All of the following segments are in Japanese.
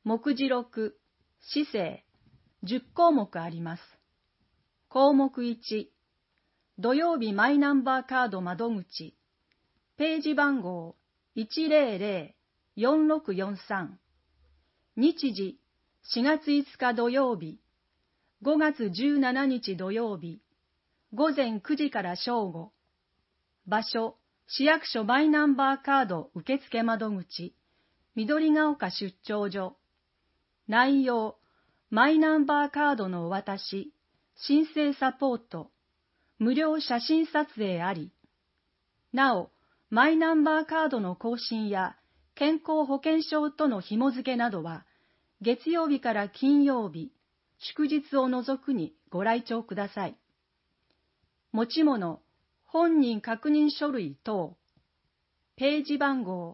目次録、市政、10項目あります。項目1、土曜日マイナンバーカード窓口、ページ番号100-4643、日時4月5日土曜日、5月17日土曜日、午前9時から正午。場所、市役所マイナンバーカード受付窓口、緑が丘出張所。内容、マイナンバーカードのお渡し、申請サポート、無料写真撮影あり。なお、マイナンバーカードの更新や健康保険証との紐付けなどは、月曜日から金曜日、祝日を除くにご来庁ください。持ち物、本人確認書類等、ページ番号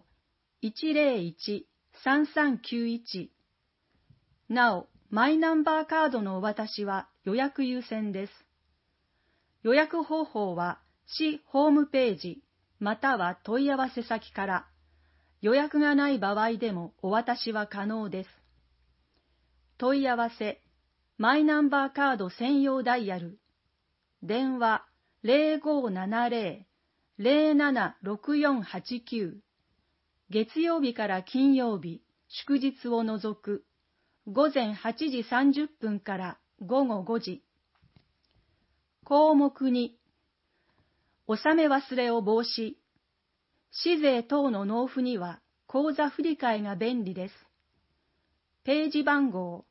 101-3391。なお、マイナンバーカードのお渡しは予約優先です。予約方法は市ホームページまたは問い合わせ先から、予約がない場合でもお渡しは可能です。問い合わせ、マイナンバーカード専用ダイヤル、電話0570-076489、月曜日から金曜日、祝日を除く、午前8時30分から午後5時。項目2、納め忘れを防止。市税等の納付には口座振替が便利です。ページ番号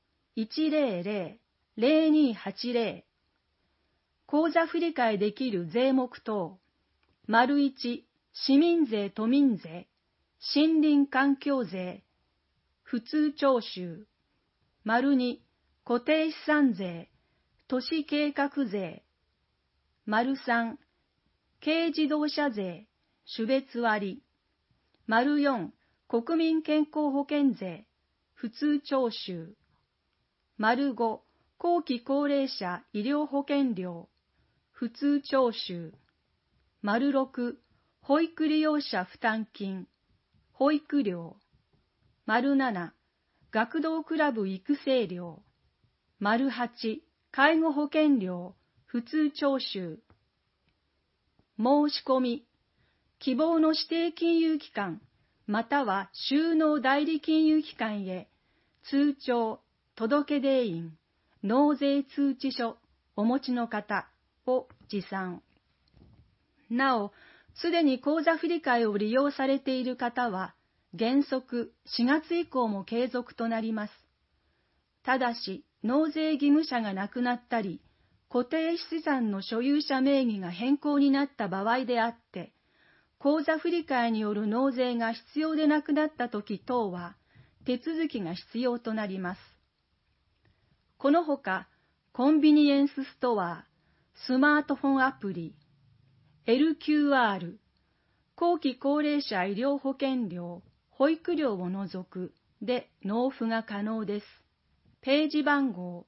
100-0280。口座振替できる税目等。1、市民税・都民税、森林環境税、普通徴収。2、固定資産税、都市計画税。3、軽自動車税、種別割。4、国民健康保険税、普通徴収。5、後期高齢者医療保険料、普通徴収。6、保育利用者負担金、保育料。7、学童クラブ育成料。8、介護保険料、普通徴収。申し込み、希望の指定金融機関、または収納代理金融機関へ、通帳、届出印、納税通知書、お持ちの方を持参。なお、すでに口座振替を利用されている方は、原則4月以降も継続となります。ただし、納税義務者が亡くなったり、固定資産の所有者名義が変更になった場合であって、口座振替による納税が必要でなくなったとき等は、手続きが必要となります。このほか、コンビニエンスストア、スマートフォンアプリ、LQR、後期高齢者医療保険料、保育料を除くで納付が可能です。ページ番号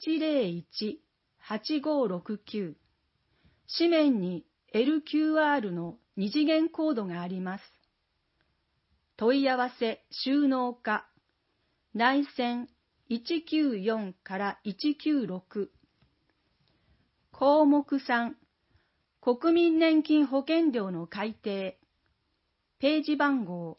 101-8569。紙面に LQR の二次元コードがあります。問い合わせ収納課、内線194から196。項目3、国民年金保険料の改定。ページ番号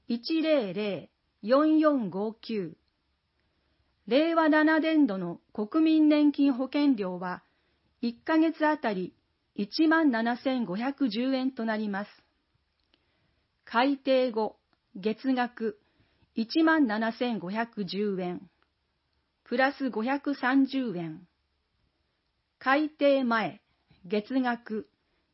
100-4459。令和7年度の国民年金保険料は1ヶ月あたり17,510円となります。改定後、月額17,510円、プラス530円。改定前、月額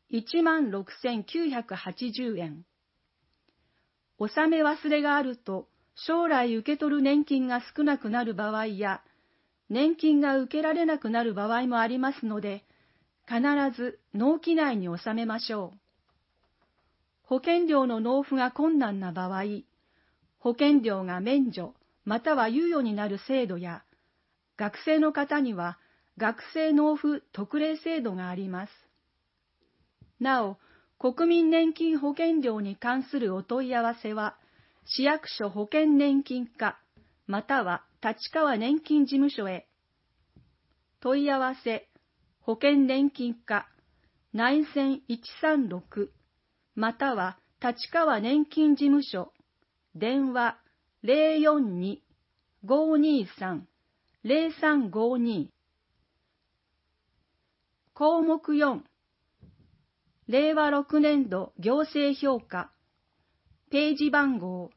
16,980円。納め忘れがあると、将来受け取る年金が少なくなる場合や、年金が受けられなくなる場合もありますので、必ず納期内に納めましょう。保険料の納付が困難な場合、保険料が免除または猶予になる制度や、学生の方には学生納付特例制度があります。なお、国民年金保険料に関するお問い合わせは、市役所保険年金課または立川年金事務所へ。問い合わせ、保険年金課、内線136、または立川年金事務所、電話042-523-0352。項目4、令和6年度行政評価、ページ番号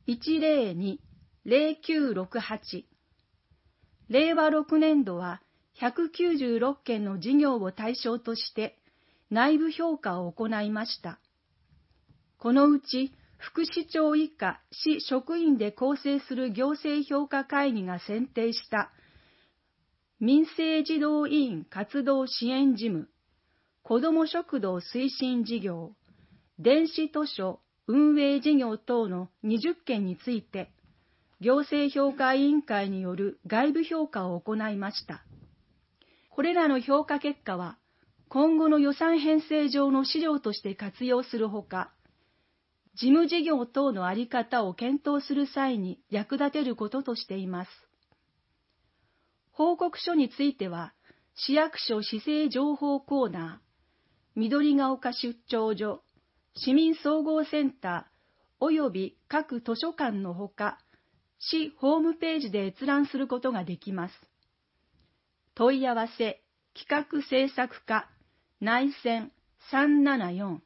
102-0968。令和6年度は196件の事業を対象として内部評価を行いました。このうち副市長以下市職員で構成する行政評価会議が選定した民生児童委員活動支援事務、子ども食堂推進事業、電子図書運営事業等の20件について、行政評価委員会による外部評価を行いました。これらの評価結果は、今後の予算編成上の資料として活用するほか、事務事業等の在り方を検討する際に役立てることとしています。報告書については、市役所市政情報コーナー、緑が丘出張所、市民総合センター、および各図書館のほか、市ホームページで閲覧することができます。問い合わせ、企画制作課、内線374。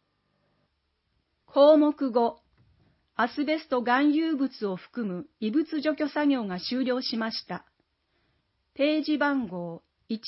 項目5、アスベスト含有物を含む異物除去作業が終了しました。ページ番号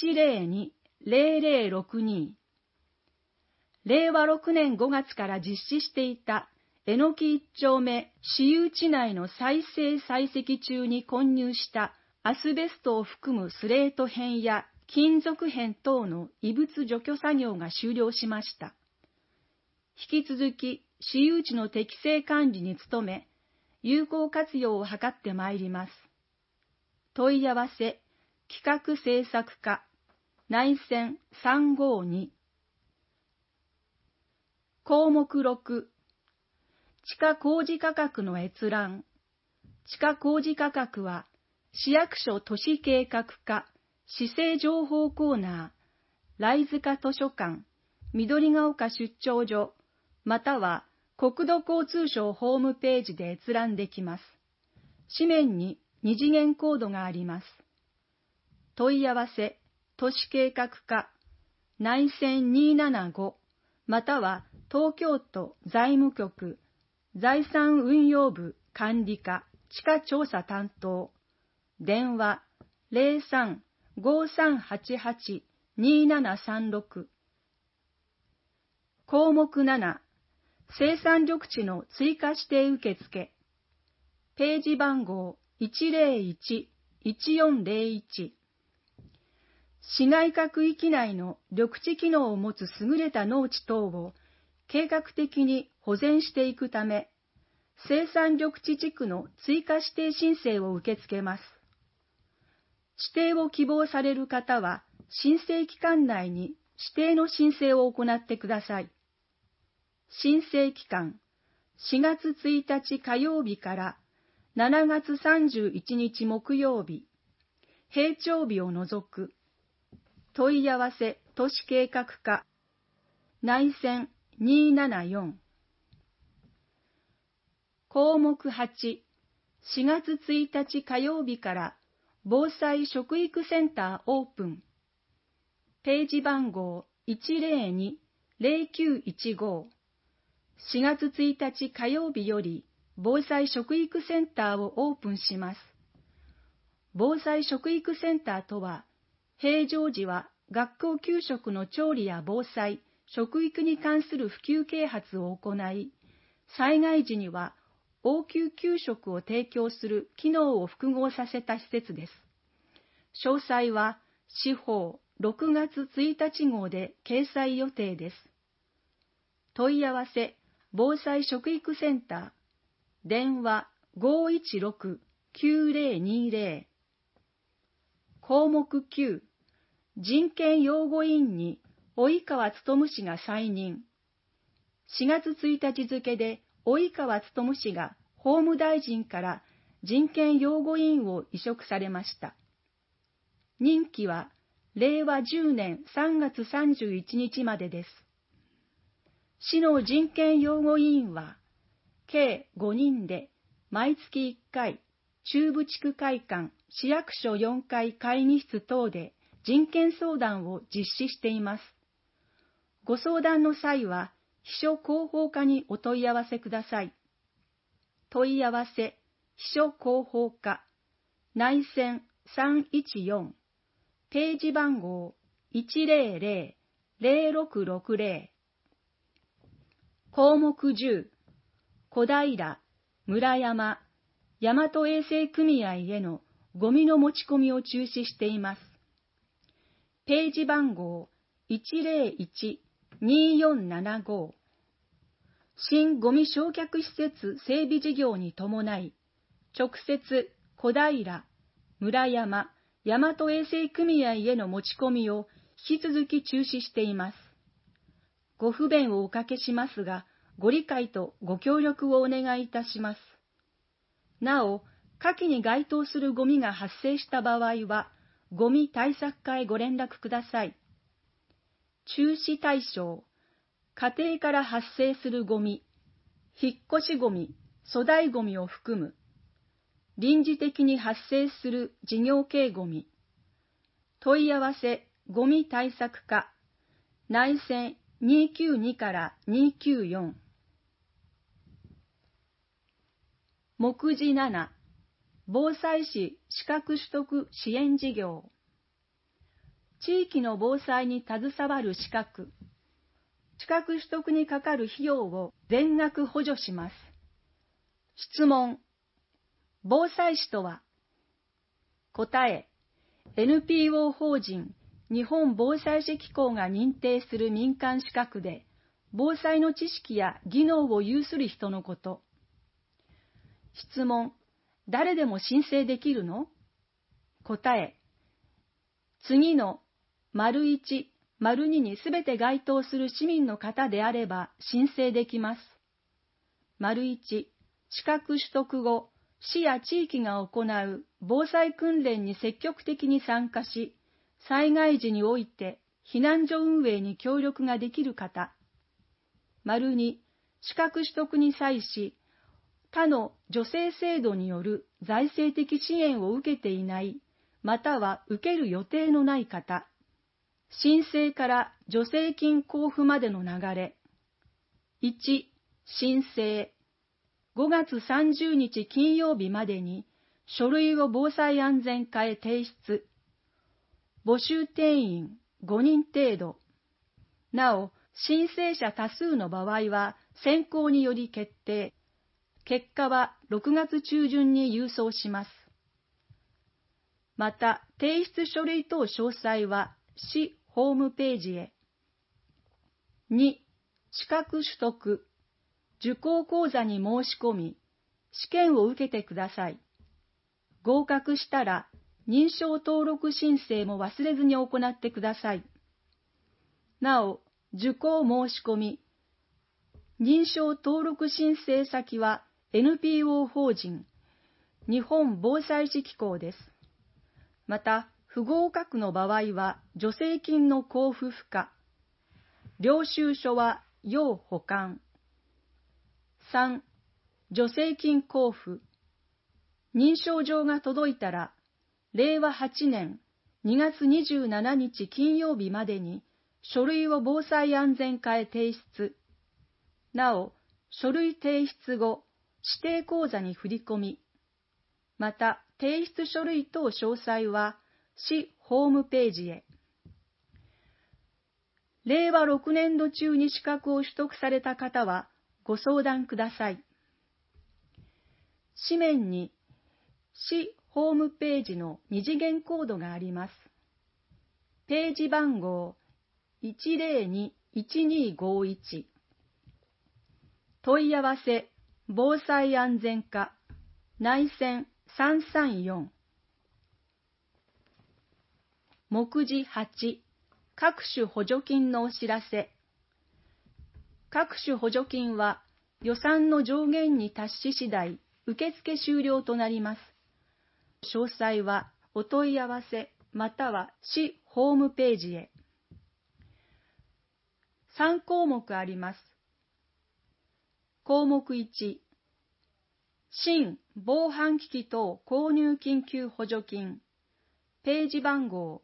102-0062。令和6年5月から実施していたえのき1丁目私有地内の再生採石中に混入したアスベストを含むスレート片や金属片等の異物除去作業が終了しました。引き続き私有地の適正管理に努め、有効活用を図ってまいります。問い合わせ、企画制作課、内線352。項目6、地価公示価格の閲覧。地価公示価格は、市役所都市計画課、市政情報コーナー、来塚図書館、緑が丘出張所、または国土交通省ホームページで閲覧できます。紙面に2次元コードがあります。問い合わせ、都市計画課、内線275、または東京都財務局、財産運用部管理課、地価調査担当、電話03-5388-2736。項目7、生産緑地の追加指定受付。ページ番号101-1401。市街閣域内の緑地機能を持つ優れた農地等を計画的に保全していくため、生産緑地地区の追加指定申請を受け付けます。指定を希望される方は、申請期間内に指定の申請を行ってください。申請期間、4月1日火曜日から7月31日木曜日、平帳日を除く。問い合わせ都市計画課、内線274。項目8、4月1日火曜日から防災食育センターオープン。ページ番号102-0915。4月1日火曜日より防災食育センターをオープンします。防災食育センターとは、平常時は学校給食の調理や防災、食育に関する普及啓発を行い、災害時には応急給食を提供する機能を複合させた施設です。詳細は市報6月1日号で掲載予定です。問い合わせ、防災食育センター、電話516-9020。項目9、人権擁護委員に及川勉氏が再任。4月1日付で及川勉氏が法務大臣から人権擁護委員を委嘱されました。任期は令和10年3月31日までです。市の人権擁護委員は、計5人で毎月1回、中部地区会館、市役所4階会議室等で人権相談を実施しています。ご相談の際は、秘書広報課にお問い合わせください。問い合わせ、秘書広報課、内線314、ページ番号100-0660。項目10、小平、村山、大和衛生組合へのゴミの持ち込みを中止しています。ページ番号101-2475。新ゴミ焼却施設整備事業に伴い、直接小平、村山、大和衛生組合への持ち込みを引き続き中止しています。ご不便をおかけしますが、ご理解とご協力をお願いいたします。なお、下記に該当するゴミが発生した場合は、ゴミ対策課へご連絡ください。中止対象、家庭から発生するゴミ、引っ越しゴミ、粗大ゴミを含む、臨時的に発生する事業系ゴミ、問い合わせゴミ対策課、内線292から294。目次7、防災士資格取得支援事業。地域の防災に携わる資格取得にかかる費用を全額補助します。質問。防災士とは？答え。NPO 法人日本防災士機構が認定する民間資格で、防災の知識や技能を有する人のこと。質問。誰でも申請できるの？答え。次の①、②にすべて該当する市民の方であれば申請できます。①、資格取得後、市や地域が行う防災訓練に積極的に参加し、災害時において避難所運営に協力ができる方。②、資格取得に際し、他の助成制度による財政的支援を受けていない、または受ける予定のない方。申請から助成金交付までの流れ。1、申請。5月30日金曜日までに書類を防災安全課へ提出。募集定員5人程度。なお、申請者多数の場合は選考により決定。結果は6月中旬に郵送します。また、提出書類等詳細は市ホームページへ。2、資格取得。受講講座に申し込み、試験を受けてください。合格したら、認証登録申請も忘れずに行ってください。なお、受講申し込み、認証登録申請先は NPO 法人日本防災士機構です。また、不合格の場合は助成金の交付不可。領収書は要保管。3、助成金交付。認証状が届いたら、令和8年2月27日金曜日までに書類を防災安全課へ提出。なお、書類提出後、指定口座に振り込み。また、提出書類等詳細は、市ホームページへ。令和6年度中に資格を取得された方は、ご相談ください。紙面に、市ホームページの二次元コードがあります。ページ番号102-1251。問い合わせ、防災安全課、内線334。目次8、各種補助金のお知らせ。各種補助金は予算の上限に達し次第、 受付終了となります。詳細はお問い合わせまたは市ホームページへ。3項目あります。項目1、新防犯機器等購入緊急補助金、ページ番号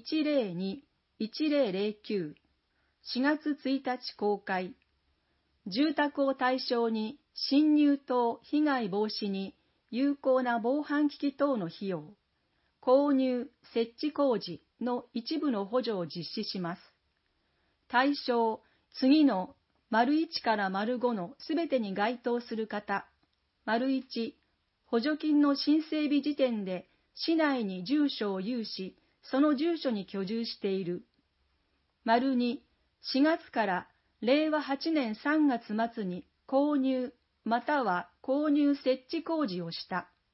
102-1009、4月1日公開。住宅を対象に侵入等被害防止に有効な防犯機器等の費用、購入・設置工事の一部の補助を実施します。対象、次の1から5のすべてに該当する方。1、補助金の申請日時点で市内に住所を有し、その住所に居住している。2、4月から令和8年3月末に購入または購入設置工事をした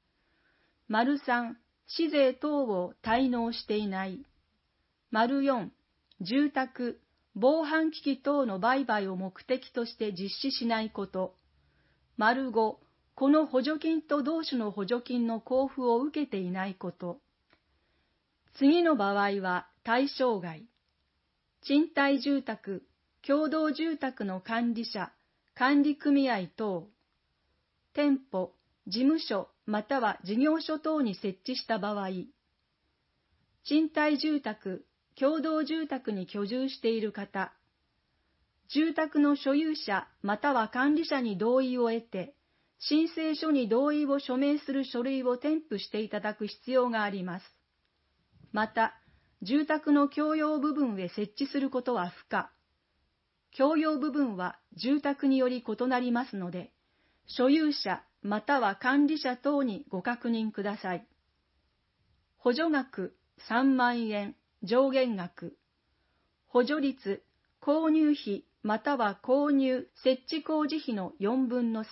。3、市税等を滞納していない。4、住宅、防犯機器等の売買を目的として実施しないこと。5、この補助金と同種の補助金の交付を受けていないこと。次の場合は対象外。賃貸住宅、共同住宅の管理者、管理組合等、店舗、事務所または事業所等に設置した場合、賃貸住宅、共同住宅に居住している方、住宅の所有者または管理者に同意を得て、申請書に同意を署名する書類を添付していただく必要があります。また、住宅の共用部分へ設置することは不可。共用部分は住宅により異なりますので、所有者または管理者等にご確認ください。補助額3万円、上限額。補助率、購入費または購入・設置工事費の4分の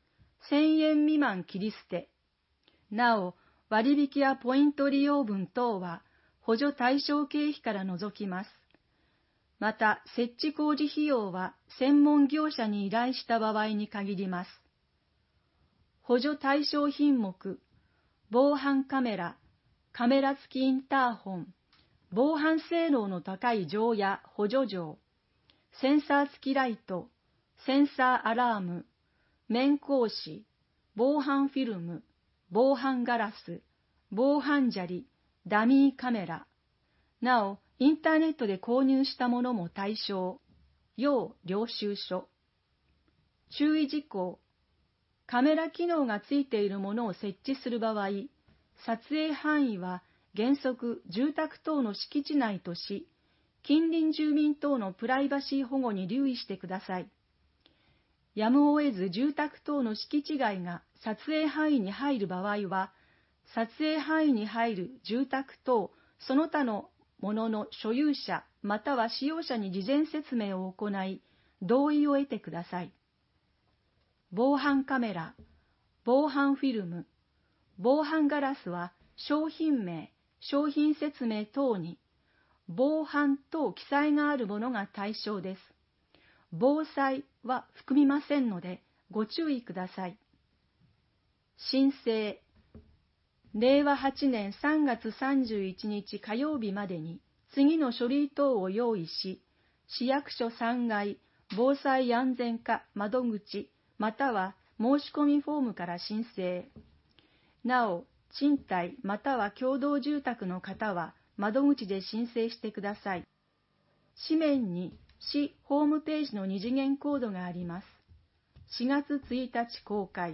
3、1000円未満切り捨て。なお、割引やポイント利用分等は補助対象経費から除きます。また、設置工事費用は専門業者に依頼した場合に限ります。補助対象品目、防犯カメラ、カメラ付きインターホン、防犯性能の高い錠や補助錠、センサー付きライト、センサーアラーム、面格子、防犯フィルム、防犯ガラス、防犯砂利、ダミーカメラ。なお、インターネットで購入したものも対象。要領収書。注意事項。カメラ機能がついているものを設置する場合、撮影範囲は原則住宅等の敷地内とし、近隣住民等のプライバシー保護に留意してください。やむを得ず住宅等の敷地外が撮影範囲に入る場合は、撮影範囲に入る住宅等その他のものの所有者または使用者に事前説明を行い、同意を得てください。防犯カメラ、防犯フィルム、防犯ガラスは商品名、商品説明等に防犯等記載があるものが対象です。防災は含みませんのでご注意ください。申請、令和8年3月31日火曜日までに次の書類等を用意し、市役所3階防災安全課窓口または申し込みフォームから申請。なお、賃貸または共同住宅の方は窓口で申請してください。紙面に市ホームページの二次元コードがあります。4月1日公開。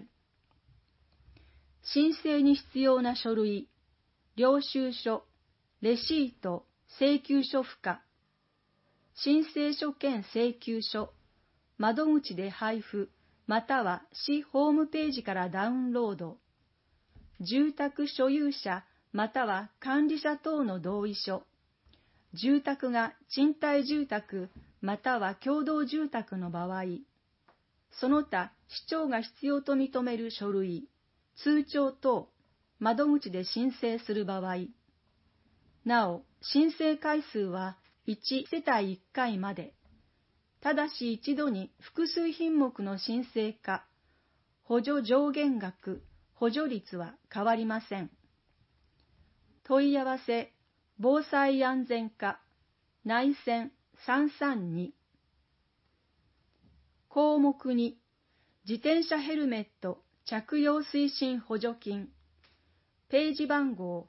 申請に必要な書類、領収書、レシート、請求書付加、申請書兼請求書、窓口で配布、または市ホームページからダウンロード、住宅所有者または管理者等の同意書、住宅が賃貸住宅または共同住宅の場合、その他市長が必要と認める書類、通帳等、窓口で申請する場合、なお、申請回数は1世帯1回まで、ただし一度に複数品目の申請か、 補助上限額、補助率は変わりません。問い合わせ、防災安全課、内線332。項目2、自転車ヘルメット着用推進補助金。ページ番号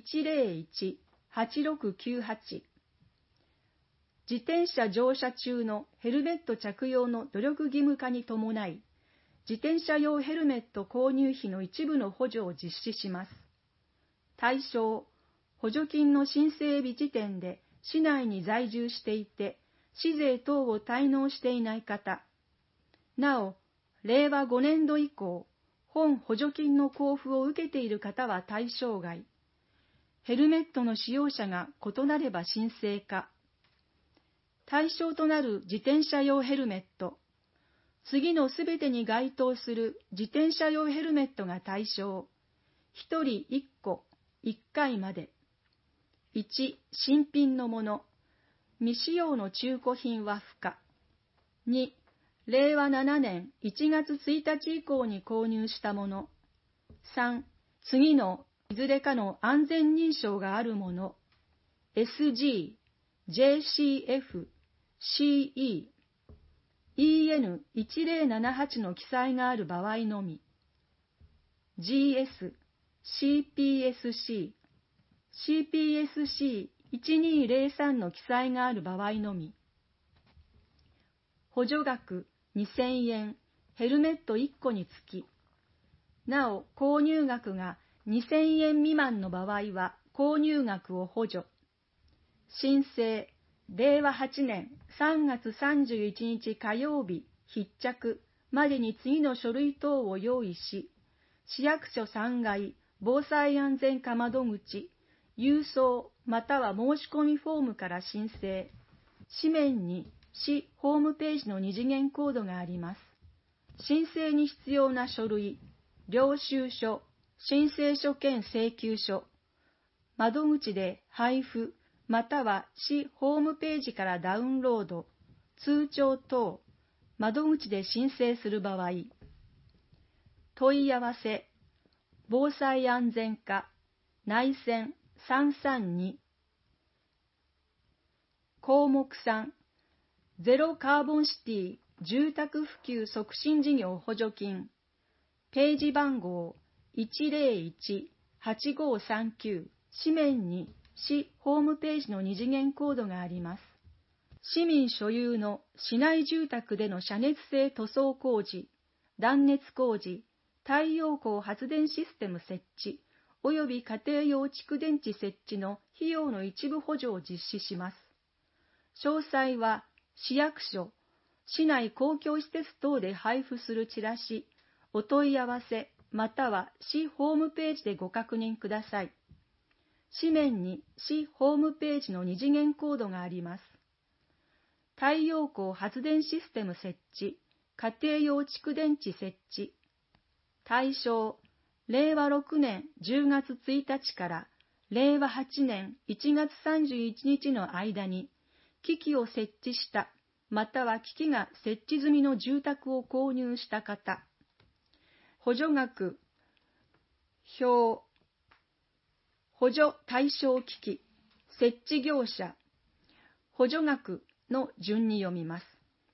101-8698。自転車乗車中のヘルメット着用の努力義務化に伴い、自転車用ヘルメット購入費の一部の補助を実施します。対象、補助金の申請日時点で市内に在住していて、市税等を滞納していない方、なお、令和5年度以降、本補助金の交付を受けている方は対象外。ヘルメットの使用者が異なれば申請可。対象となる自転車用ヘルメット。次のすべてに該当する自転車用ヘルメットが対象。1人1個、1回まで。1、新品のもの。未使用の中古品は不可。2、令和7年1月1日以降に購入したもの。3、次のいずれかの安全認証があるもの。SG、JCF、CE、EN1078 の記載がある場合のみ。GS、CPSC、CPSC1203 の記載がある場合のみ。補助額2000円、ヘルメット1個につき。なお、購入額が2000円未満の場合は、購入額を補助。申請、令和8年3月31日火曜日必着までに次の書類等を用意し、市役所3階防災安全課窓口、郵送または申し込みフォームから申請。紙面に市ホームページの二次元コードがあります。申請に必要な書類、領収書、申請書兼請求書、窓口で配布、または市ホームページからダウンロード、通帳等、窓口で申請する場合、問い合わせ、防災安全課、内線332。項目3、ゼロカーボンシティ住宅普及促進事業補助金。ページ番号101-8539。紙面に市ホームページの二次元コードがあります。市民所有の市内住宅での遮熱性塗装工事、断熱工事、太陽光発電システム設置、及び家庭用蓄電池設置の費用の一部補助を実施します。詳細は市役所、市内公共施設等で配布するチラシ、お問い合わせ、または市ホームページでご確認ください。紙面に市ホームページの二次元コードがあります。太陽光発電システム設置、家庭用蓄電池設置。対象、令和6年10月1日から令和8年1月31日の間に、機器を設置した、または機器が設置済みの住宅を購入した方。補助額、表、補助対象機器、設置業者、補助額の順に読みます。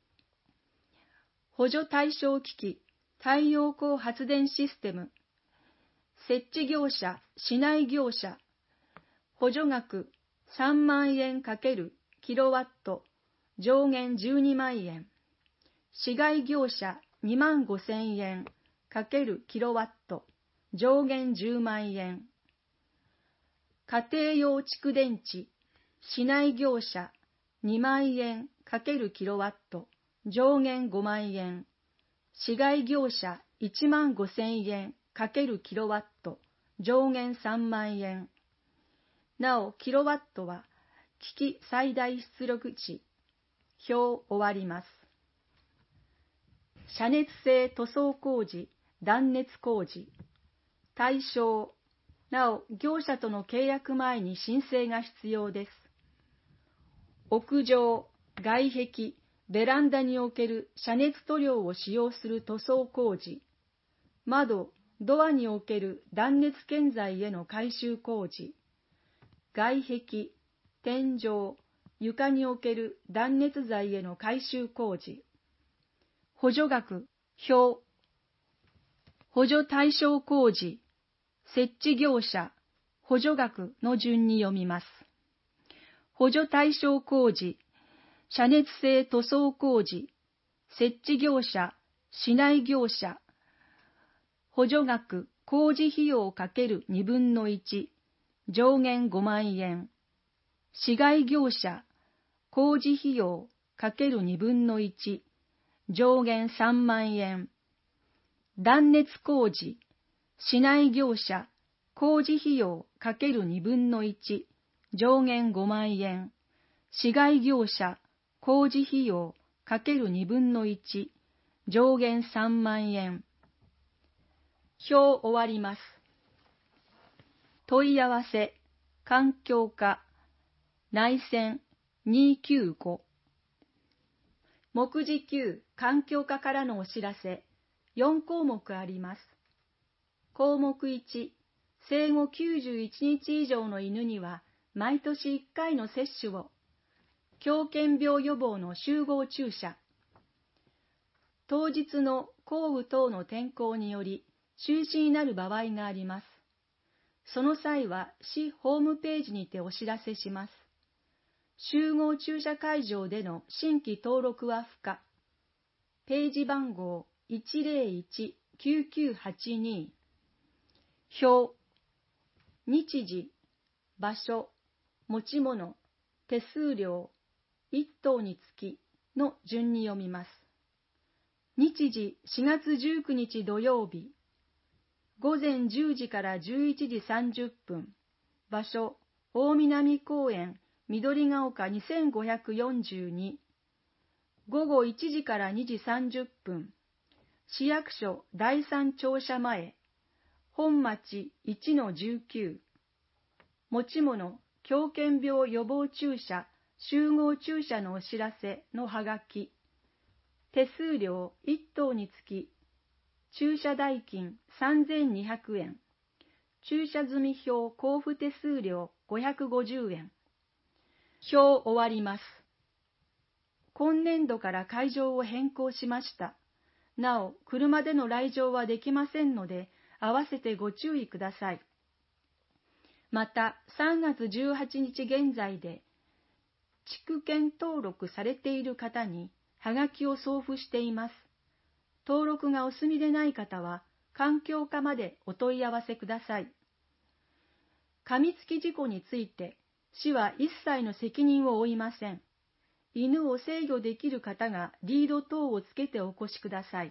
補助対象機器、太陽光発電システム、設置業者、市内業者、補助額3万円×キロワット、上限12万円、市外業者2万5000円×キロワット、上限10万円、家庭用蓄電池、市内業者2万円×キロワット、上限5万円、市外業者1万5000円×キロワット、上限3万円。なお、キロワットは、機器最大出力値、表終わります。遮熱性塗装工事、断熱工事。対象、なお、業者との契約前に申請が必要です。屋上、外壁、ベランダにおける遮熱塗料を使用する塗装工事。 窓、ドアにおける断熱建材への改修工事、外壁、天井、床における断熱材への改修工事、補助額、表、補助対象工事、設置業者、補助額の順に読みます。補助対象工事、遮熱性塗装工事、設置業者、市内業者、補助額、工事費用 ×2 分の1、上限5万円。市外業者、工事費用 ×2 分の1、上限3万円。断熱工事、市内業者、工事費用 ×2 分の1、上限5万円。市外業者、工事費用 ×2 分の1、上限3万円。表終わります。問い合わせ、環境課、内線295。目次9、環境課からのお知らせ、4項目あります。項目1、生後91日以上の犬には、毎年1回の接種を。狂犬病予防の集合注射。当日の降雨等の天候により、中止になる場合があります。その際は市ホームページにてお知らせします。集合注射会場での新規登録は不可。ページ番号 101-9982。表、日時、場所、持ち物、手数料、1頭につきの順に読みます。日時4月19日土曜日。午前10時から11時30分。場所、大南公園、緑が丘2542。午後1時から2時30分。市役所第三庁舎前。本町 1-19。持ち物、狂犬病予防注射、集合注射のお知らせのはがき。手数料1頭につき。注射代金3200円。注射済票交付手数料550円。表終わります。今年度から会場を変更しました。なお、車での来場はできませんので、合わせてご注意ください。また、3月18日現在で、地区券登録されている方に、はがきを送付しています。登録がお済みでない方は、環境課までお問い合わせください。噛みつき事故について、市は一切の責任を負いません。犬を制御できる方がリード等をつけてお越しください。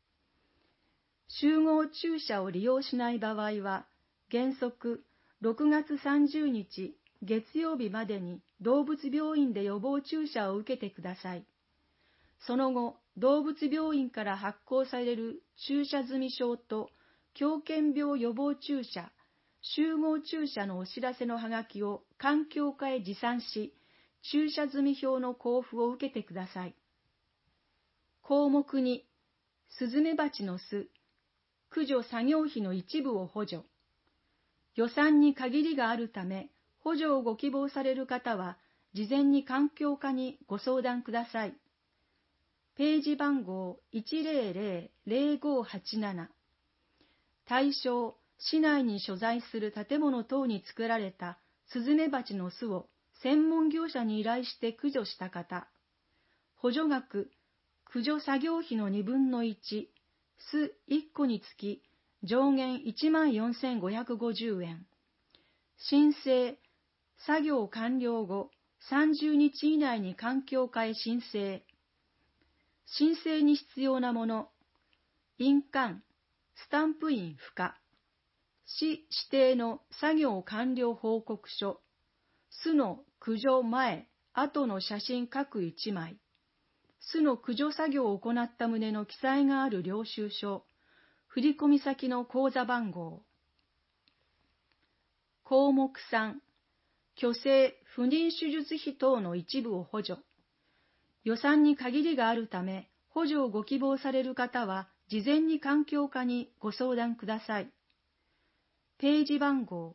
集合注射を利用しない場合は、原則6月30日月曜日までに動物病院で予防注射を受けてください。その後、動物病院から発行される注射済証と狂犬病予防注射、集合注射のお知らせのはがきを環境課へ持参し、注射済票の交付を受けてください。項目2、スズメバチの巣、駆除作業費の一部を補助。予算に限りがあるため、補助をご希望される方は、事前に環境課にご相談ください。ページ番号 100-0587。対象、市内に所在する建物等に作られたスズメバチの巣を専門業者に依頼して駆除した方。補助額、駆除作業費の2分の1、巣1個につき上限14,550円。申請、作業完了後30日以内に環境課へ申請。申請に必要なもの、印鑑、スタンプ印不可。市指定の作業完了報告書、巣の駆除前、後の写真各1枚、巣の駆除作業を行った旨の記載がある領収書、振込先の口座番号。項目3、去勢・不妊手術費等の一部を補助。予算に限りがあるため、補助をご希望される方は、 事前に環境課にご相談ください。ページ番号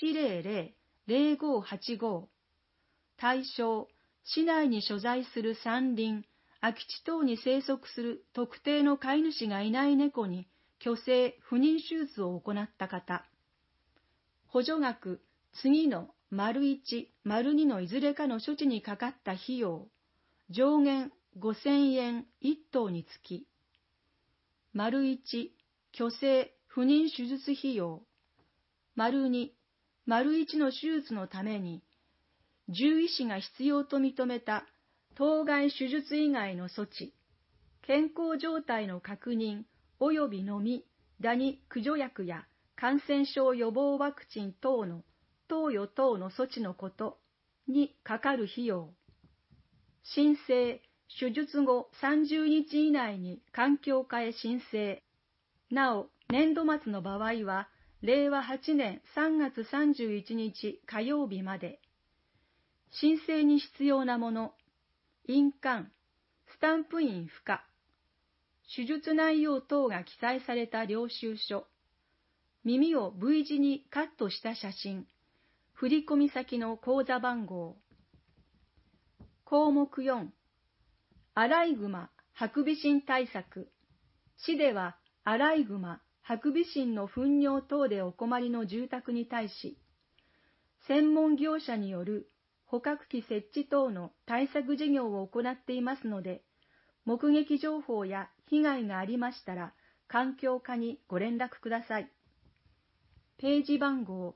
100-0585。対象、市内に所在する山林、空き地等に生息する特定の飼い主がいない猫に去勢・不妊手術を行った方。補助額、次の1、2のいずれかの処置にかかった費用、上限5000円1頭につき。1、去勢・不妊手術費用。2、1の手術のために、獣医師が必要と認めた当該手術以外の措置、健康状態の確認及びのみ、ダニ駆除薬や感染症予防ワクチン等の投与等の措置のことにかかる費用。申請、手術後30日以内に環境課へ申請。なお、年度末の場合は、令和8年3月31日火曜日まで。申請に必要なもの、印鑑、スタンプ印付加、手術内容等が記載された領収書、耳を V 字にカットした写真、振込先の口座番号。項目4、アライグマ・ハクビシン対策。市ではアライグマ・ハクビシンの糞尿等でお困りの住宅に対し、専門業者による捕獲器設置等の対策事業を行っていますので、目撃情報や被害がありましたら、環境課にご連絡ください。ページ番号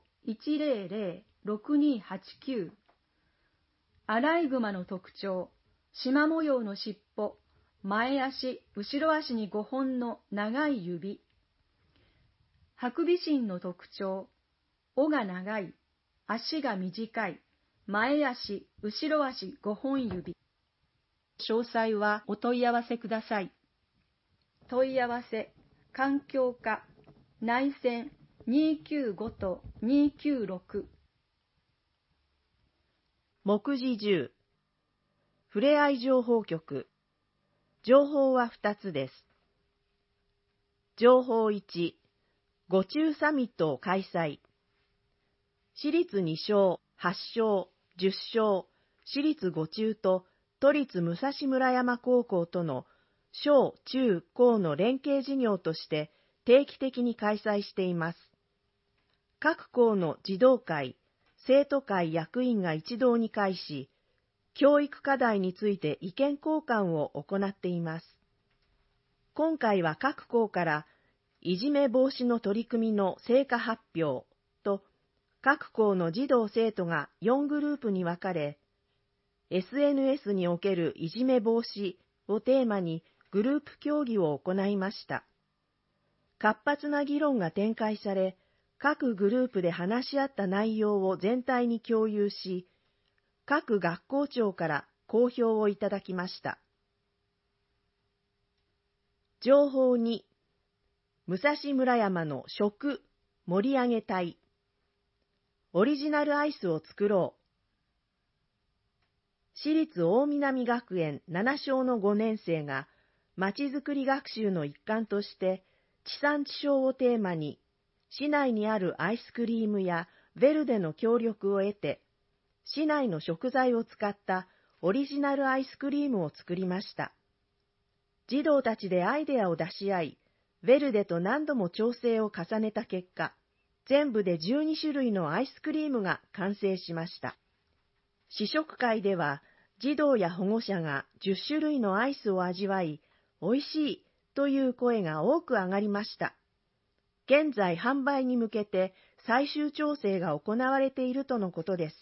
100-6289。アライグマの特徴、縞模様の尻尾、前足、後ろ足に5本の長い指。ハクビシンの特徴、尾が長い、足が短い、前足、後ろ足5本指。詳細はお問い合わせください。問い合わせ、環境課、内線295-296。 目次10、ふれあい情報局。情報は2つです。情報1、五中サミットを開催。私立2小、8小、10小、私立5中と都立武蔵村山高校との小中高の連携事業として定期的に開催しています。各校の児童会、生徒会役員が一堂に会し、教育課題について意見交換を行っています。今回は各校からいじめ防止の取り組みの成果発表と、各校の児童生徒が4グループに分かれ、SNS におけるいじめ防止をテーマにグループ協議を行いました。活発な議論が展開され、各グループで話し合った内容を全体に共有し、各学校長から公表をいただきました。情報2、武蔵村山の食盛り上げ隊。オリジナルアイスを作ろう。私立大南学園7小の5年生が、まちづくり学習の一環として、地産地消をテーマに、市内にあるアイスクリームやヴェルデの協力を得て、市内の食材を使ったオリジナルアイスクリームを作りました。児童たちでアイデアを出し合い、ヴェルデと何度も調整を重ねた結果、全部で12種類のアイスクリームが完成しました。試食会では、児童や保護者が10種類のアイスを味わい、おいしいという声が多く上がりました。現在販売に向けて最終調整が行われているとのことです。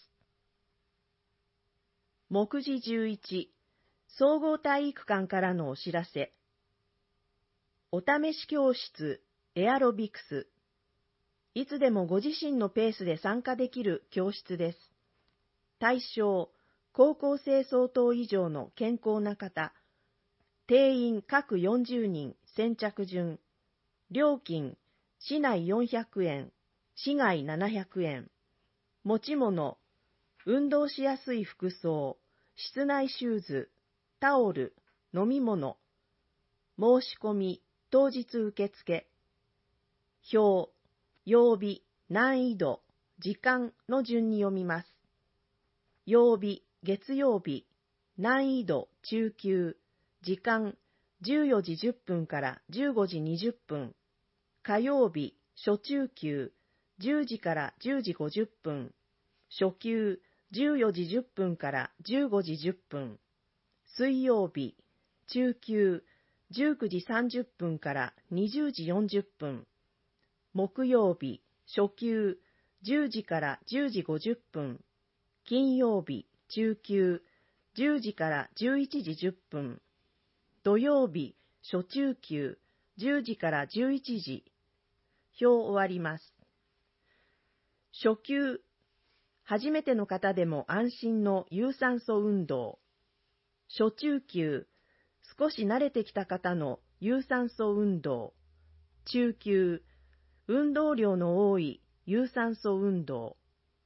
目次11、総合体育館からのお知らせ。お試し教室エアロビクス。いつでもご自身のペースで参加できる教室です。対象、高校生相当以上の健康な方。定員各40人先着順。料金、市内400円、市外700円。持ち物、運動しやすい服装、室内シューズ、タオル、飲み物。申し込み、 当日受付。表、曜日、難易度、時間の順に読みます。曜日、月曜日、難易度、中級、時間、14時10分から15時20分。火曜日、初中級、10時から10時50分。初級、14時10分から15時10分。水曜日、中級、19時30分から20時40分。木曜日、初級、10時から10時50分。金曜日、中級、10時から11時10分。土曜日、初中級、10時から11時。表終わります。初級、初めての方でも安心の有酸素運動。初中級、少し慣れてきた方の有酸素運動。中級、運動量の多い有酸素運動。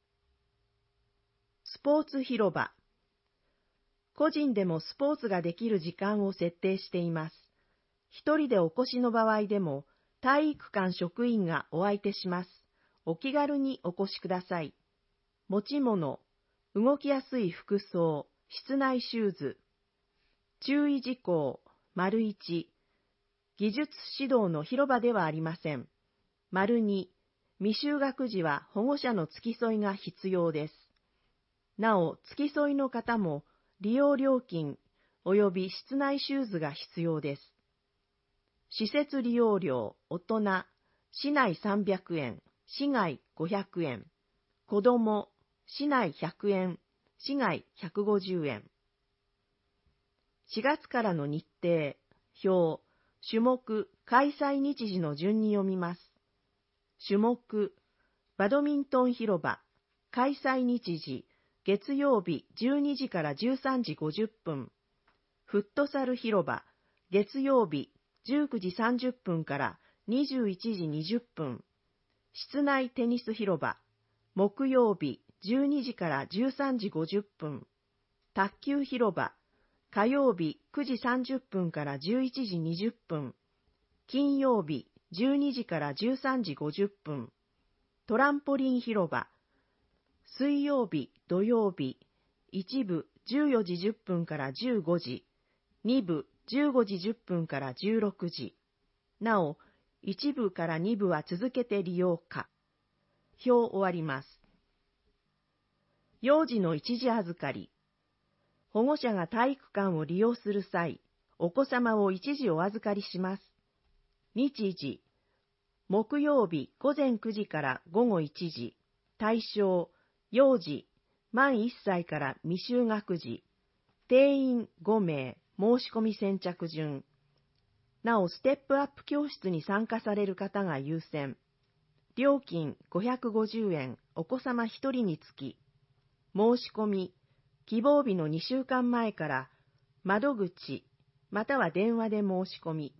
スポーツ広場。個人でもスポーツができる時間を設定しています。一人でお越しの場合でも、体育館職員がお相手します。お気軽にお越しください。持ち物、動きやすい服装、室内シューズ。注意事項、①、技術指導の広場ではありません。②、未就学時は保護者の付き添いが必要です。なお、付き添いの方も利用料金及び室内シューズが必要です。施設利用料、大人、市内300円、市外500円。子供、市内100円、市外150円。4月からの日程、表、種目、開催日時の順に読みます。種目、バドミントン広場、開催日時、月曜日12時から13時50分。フットサル広場、月曜日19時30分から21時20分。室内テニス広場、木曜日12時から13時50分。卓球広場、火曜日9時30分から11時20分。金曜日12時から13時50分。トランポリン広場、水曜日、土曜日、1部14時10分から15時、2部15時10分から16時。なお、1部から2部は続けて利用可。表終わります。幼児の一時預かり。保護者が体育館を利用する際、お子様を一時お預かりします。日時、木曜日午前9時から午後1時。対象、幼児、満1歳から未就学児。定員5名、申し込み先着順。なお、ステップアップ教室に参加される方が優先。料金550円、お子様1人につき。申し込み、希望日の2週間前から窓口または電話で申し込み。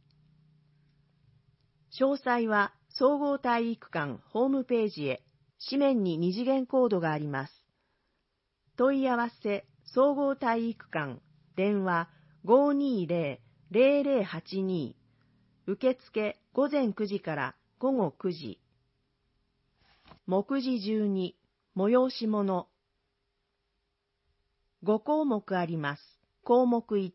詳細は総合体育館ホームページへ。紙面に2次元コードがあります。問い合わせ総合体育館電話 520-0082 受付午前9時から午後9時。目次12催し物5項目あります。項目1、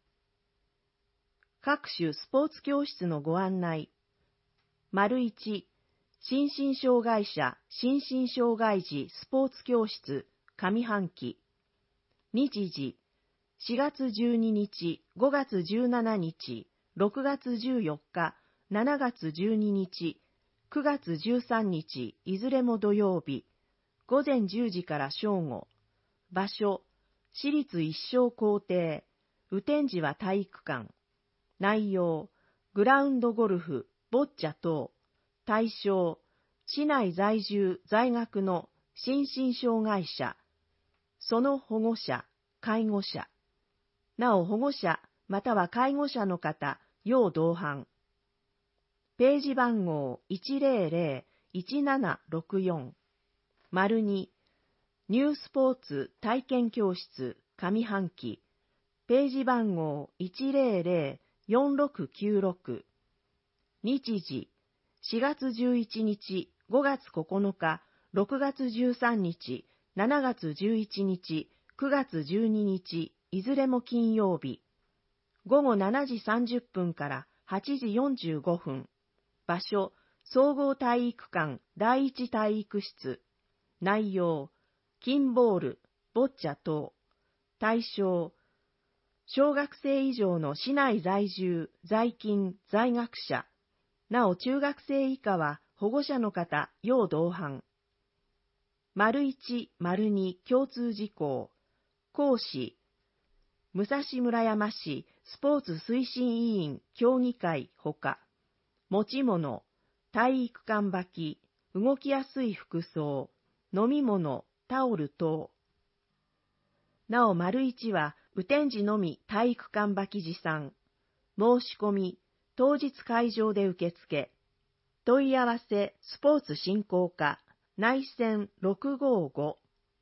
各種スポーツ教室のご案内。①、心身障害者、心身障害児スポーツ教室、上半期。日時、4月12日、5月17日、6月14日、7月12日、9月13日、いずれも土曜日、午前10時から正午。場所、私立一生校庭、雨天時は体育館。内容、グラウンドゴルフ、ボッチャ等。対象、市内在住在学の心身障害者、その保護者、介護者。なお保護者または介護者の方、要同伴。ページ番号 100-1764。②、ニュースポーツ体験教室上半期。ページ番号 100-4696。 日時、4月11日、5月9日、6月13日、7月11日、9月12日、いずれも金曜日。午後7時30分から8時45分。場所、総合体育館第一体育室。内容、金ボール、ボッチャ等。対象、小学生以上の市内在住、在勤、在学者。なお中学生以下は保護者の方、要同伴。丸1、丸2共通事項。講師、武蔵村山市スポーツ推進委員協議会ほか。持ち物、体育館履き、動きやすい服装、飲み物、タオル等。なお丸1は、雨天時のみ体育館履き持参。申し込み、当日会場で受付。問い合わせ、スポーツ振興課、内線655。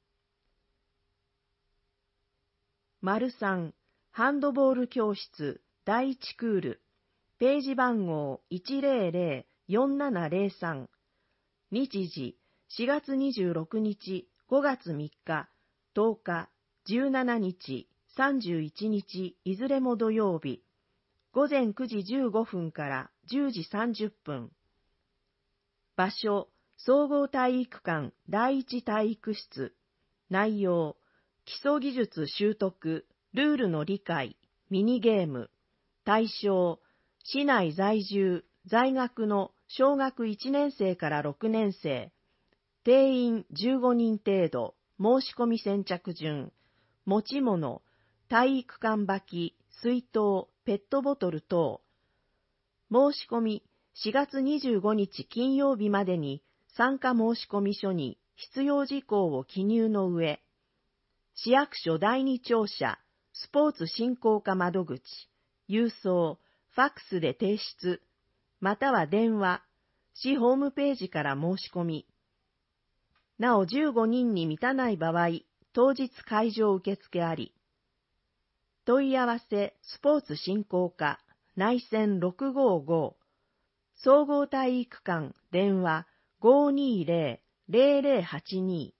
丸3、ハンドボール教室、第1クール。ページ番号100-4703。日時、4月26日、5月3日、10日、17日、31日、いずれも土曜日。午前9時15分から10時30分。場所、総合体育館第一体育室。内容、基礎技術習得、ルールの理解、ミニゲーム。対象、市内在住、在学の小学1年生から6年生。定員15人程度、申し込み先着順。持ち物、体育館履き、水筒、ペットボトル等。申し込み、4月25日金曜日までに参加申込書に必要事項を記入の上、市役所第二庁舎、スポーツ振興課窓口、郵送、ファックスで提出、または電話、市ホームページから申し込み。なお15人に満たない場合、当日会場受付あり。問い合わせ、スポーツ振興課、内線655。総合体育館、電話、520-0082。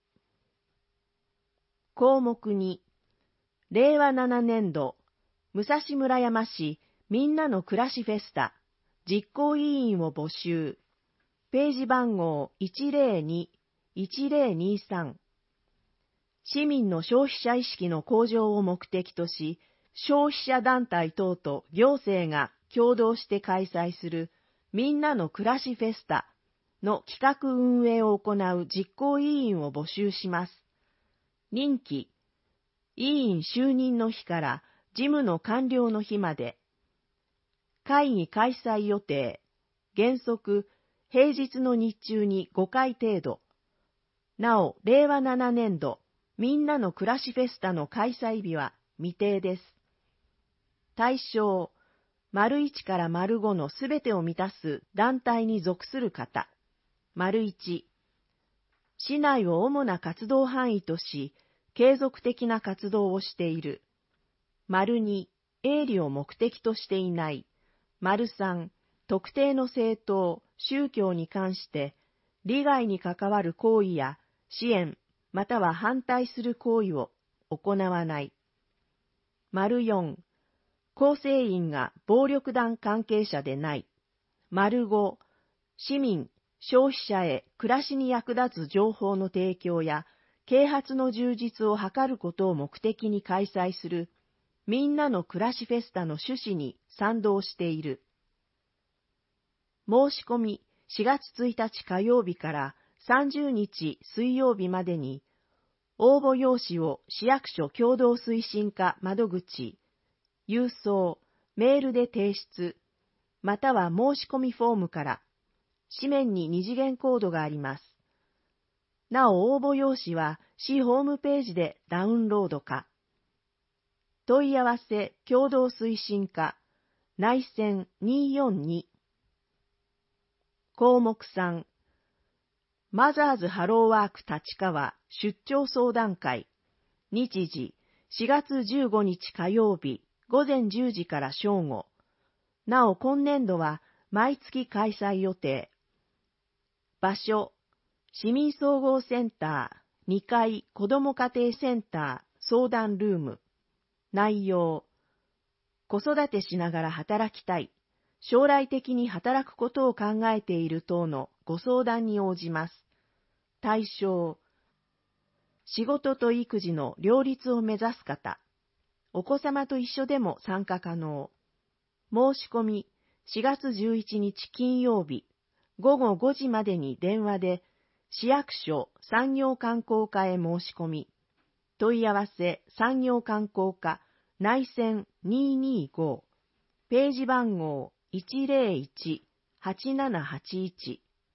項目2、令和7年度、武蔵村山市みんなの暮らしフェスタ、実行委員を募集。ページ番号102-1023。市民の消費者意識の向上を目的とし、消費者団体等と行政が共同して開催するみんなの暮らしフェスタの企画運営を行う実行委員を募集します。任期、委員就任の日から事務の完了の日まで。会議開催予定、原則、平日の日中に5回程度。なお、令和7年度、みんなの暮らしフェスタの開催日は未定です。対象、丸1から丸5のすべてを満たす団体に属する方。丸1、市内を主な活動範囲とし、継続的な活動をしている。丸2、営利を目的としていない。丸3、特定の政党、宗教に関して、利害に関わる行為や支援、または反対する行為を行わない。丸4、構成員が暴力団関係者でない。丸5、市民、消費者へ暮らしに役立つ情報の提供や啓発の充実を図ることを目的に開催するみんなの暮らしフェスタの趣旨に賛同している。申し込み4月1日火曜日から30日水曜日までに応募用紙を市役所共同推進課窓口、郵送、メールで提出、または申し込みフォームから、紙面に2次元コードがあります。なお応募用紙は市ホームページでダウンロードか。問い合わせ共同推進課、内線242。項目3、マザーズハローワーク立川出張相談会、日時4月15日火曜日午前10時から正午。なお今年度は毎月開催予定。場所、市民総合センター2階子ども家庭センター相談ルーム。内容、子育てしながら働きたい、将来的に働くことを考えている等のご相談に応じます。対象、仕事と育児の両立を目指す方、お子様と一緒でも参加可能。申し込み、4月11日金曜日、午後5時までに電話で、市役所産業観光課へ申し込み、問い合わせ産業観光課内線225、ページ番号 101-8781。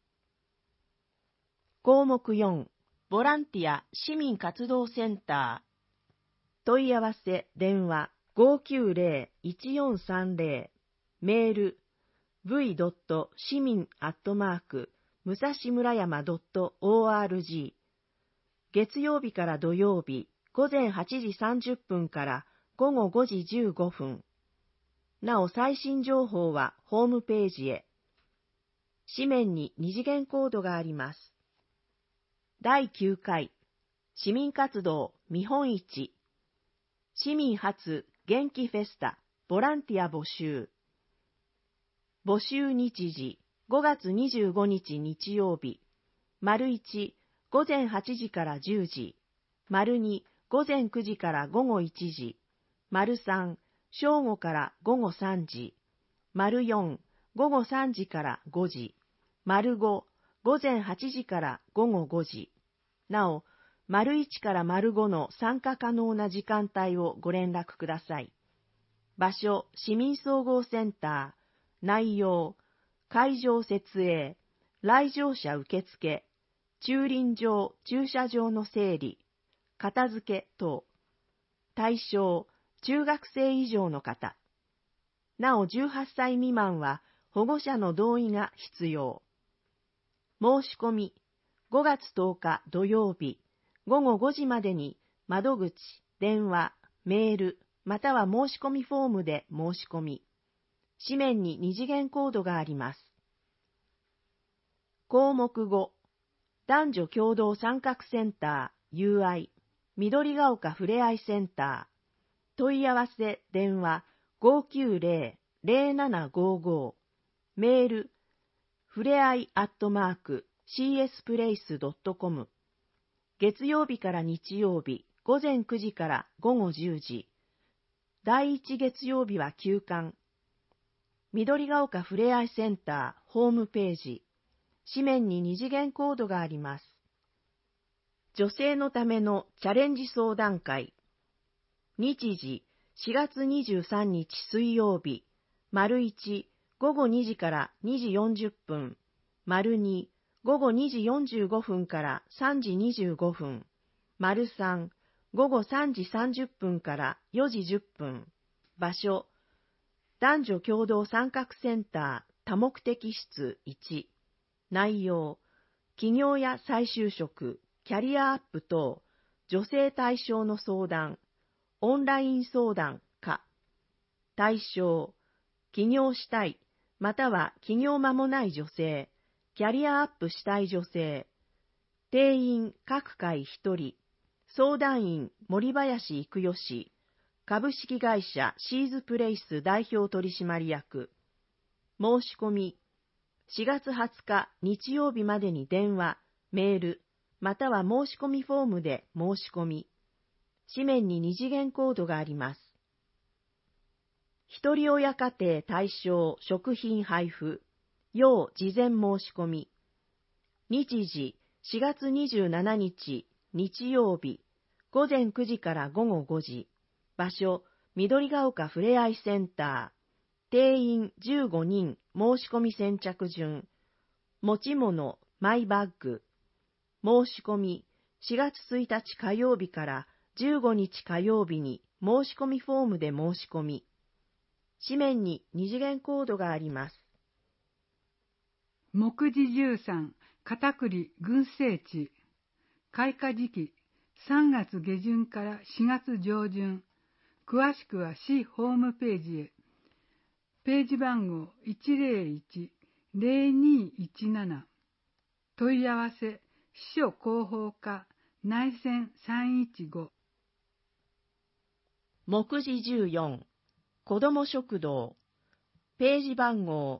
項目4、ボランティア市民活動センター。問い合わせ電話 590-1430、メール v. 市民@武蔵村山 .org。 月曜日から土曜日午前8時30分から午後5時15分。なお最新情報はホームページへ。紙面に二次元コードがあります。第9回市民活動見本市、市民初元気フェスタボランティア募集。募集日時5月25日日曜日、丸1午前8時から10時、丸2午前9時から午後1時、丸3正午から午後3時、丸4午後3時から5時、丸5午前8時から午後5時。なお、丸1から丸5の参加可能な時間帯をご連絡ください。場所、市民総合センター。内容、会場設営、来場者受付、駐輪場、駐車場の整理、片付け等。対象、中学生以上の方。なお18歳未満は保護者の同意が必要。申し込み、5月10日土曜日、午後5時までに窓口、電話、メール、または申し込みフォームで申し込み。紙面に二次元コードがあります。項目5、男女共同参画センター UI、緑が丘ふれあいセンター。問い合わせ電話 590-0755、メールふれあい@csplace.com。 月曜日から日曜日午前9時から午後10時。第1月曜日は休館。緑が丘ふれあいセンターホームページ。紙面に二次元コードがあります。女性のためのチャレンジ相談会。日時4月23日水曜日、丸1午後2時から2時40分、丸2午後2時45分から3時25分、丸3午後3時30分から4時10分。場所、男女共同参画センター多目的室1。内容、起業や再就職、キャリアアップ等、女性対象の相談、オンライン相談か。対象、起業したい、または起業間もない女性、キャリアアップしたい女性。定員各回1人。相談員森林育代氏。株式会社シーズプレイス代表取締役。申し込み。4月20日日曜日までに電話、メール、または申し込みフォームで申し込み。紙面に二次元コードがあります。一人親家庭対象食品配布、要事前申し込み。日時4月27日日曜日、午前9時から午後5時。場所、緑が丘ふれあいセンター。定員15人申し込み先着順。持ち物、マイバッグ。申し込み、4月1日火曜日から15日火曜日に申し込みフォームで申し込み。紙面に二次元コードがあります。 目次13、片栗群生地。開花時期、3月下旬から4月上旬。詳しくは市ホームページへ。 ページ番号 101-0217。問い合わせ、秘書広報課内線315。 目次14、子ども食堂、ページ番号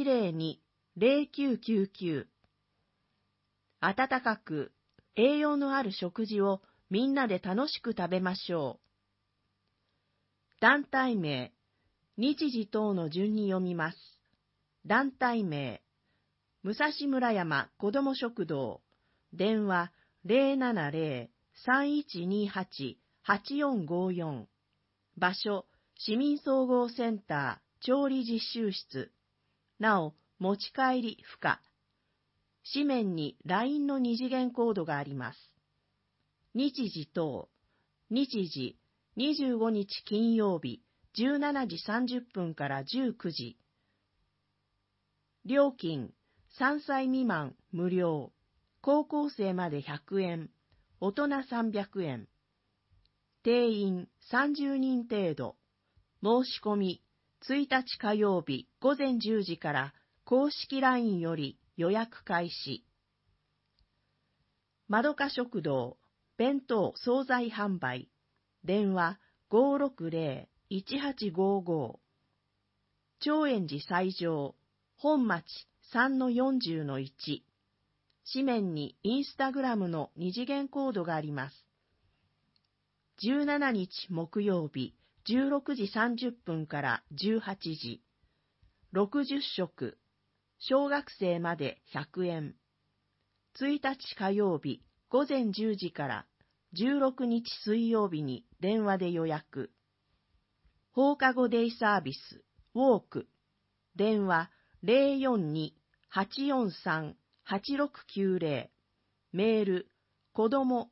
102-0999。温かく栄養のある食事をみんなで楽しく食べましょう。団体名、日時等の順に読みます。団体名、武蔵村山子ども食堂、電話070-3128-8454、場所、市民総合センター調理実習室、なお、持ち帰り不可。紙面に LINE の二次元コードがあります。日時等、日時、25日金曜日、17時30分から19時。料金、3歳未満無料、高校生まで100円、大人300円。定員30人程度。申し込み、1日火曜日午前10時から公式 LINE より予約開始。まどか食堂、弁当惣菜販売、電話560-1855。長円寺西条、本町 3-40-1。紙面にインスタグラムの二次元コードがあります。17日木曜日、16時30分から18時。60食。小学生まで100円。1日火曜日、午前10時から16日水曜日に電話で予約。放課後デイサービス、ウォーク。電話042-843-8690。メール、子ども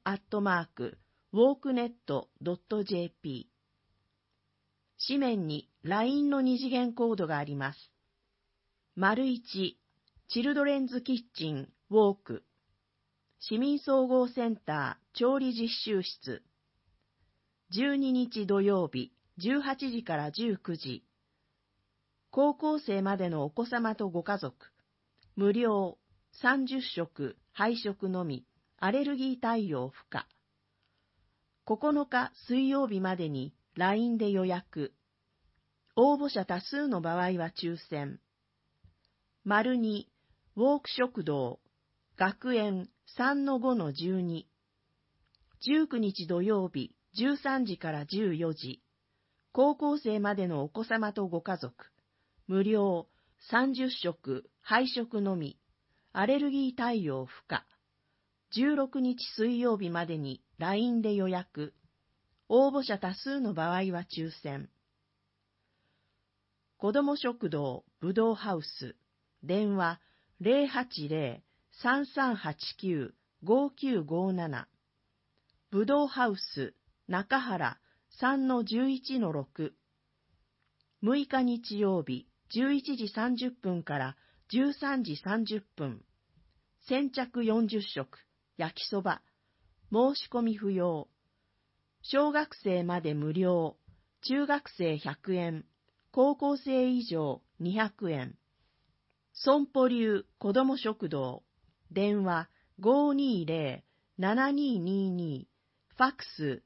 @walknet.jp。紙面に LINE の二次元コードがあります。1、チルドレンズキッチン、ウォーク。市民総合センター調理実習室。12日土曜日、18時から19時。高校生までのお子様とご家族。無料、30食、配食のみ、アレルギー対応不可。9日水曜日までに LINE で予約。応募者多数の場合は抽選。2、ウォーク食堂、学園 3-5-12。19日土曜日、13時から14時。高校生までのお子様とご家族。無料、30食、配食のみ、アレルギー対応不可。16日水曜日までに LINE で予約。応募者多数の場合は抽選。子ども食堂ぶどうハウス。電話080-3389-5957。ぶどうハウス中原 3-11-6。6日日曜日11時30分から13時30分。先着40食、焼きそば。申し込み不要。小学生まで無料。中学生100円。高校生以上200円。損保流子ども食堂。電話520-7222。ファックス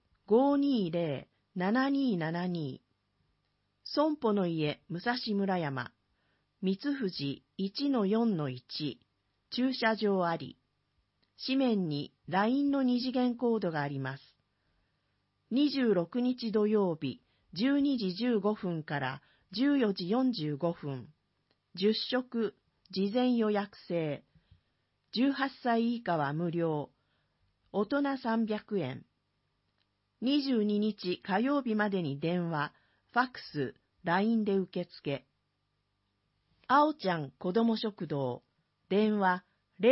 520-7272。損保の家武蔵村山。三藤 1-4-1。駐車場あり。紙面に LINE の二次元コードがあります。26日土曜日、12時15分から14時45分。10食、事前予約制。18歳以下は無料。大人300円。22日火曜日までに電話、ファックス、LINE で受付。あおちゃん子ども食堂。電話